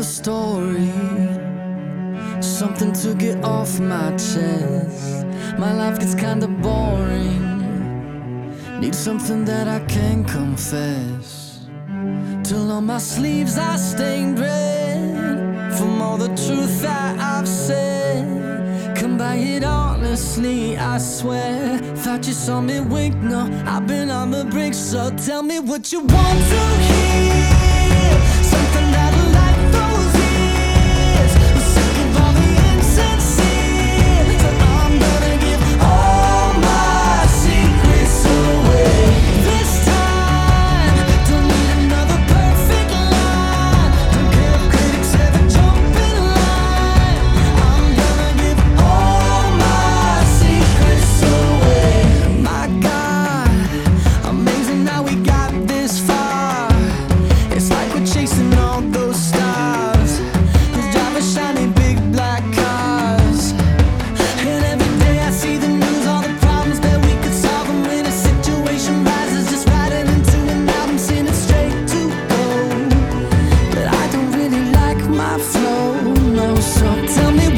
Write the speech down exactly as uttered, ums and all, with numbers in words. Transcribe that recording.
another story, something to get off my chest. My life gets kinda boring, need something that I can confess. Till on my sleeves I stained red from all the truth that I've said. Come by it honestly, I swear. Thought you saw me wink, no, I've been on the brink. So tell me what you want to hear, something that'll light those ears. I'm sick of all the insincere, so I'm gonna give all my secrets away. This time, don't need another perfect line. Don't care if critics ever jump in line. I'm gonna give all my secrets away. My God, amazing how we got this far. It's like we're chasing all those stars, who's driving shiny big black cars. And every day I see the news, all the problems that we could solve. And when a situation rises, just write it into an album, send it straight to gold. But I don't really like my flow, no. So tell me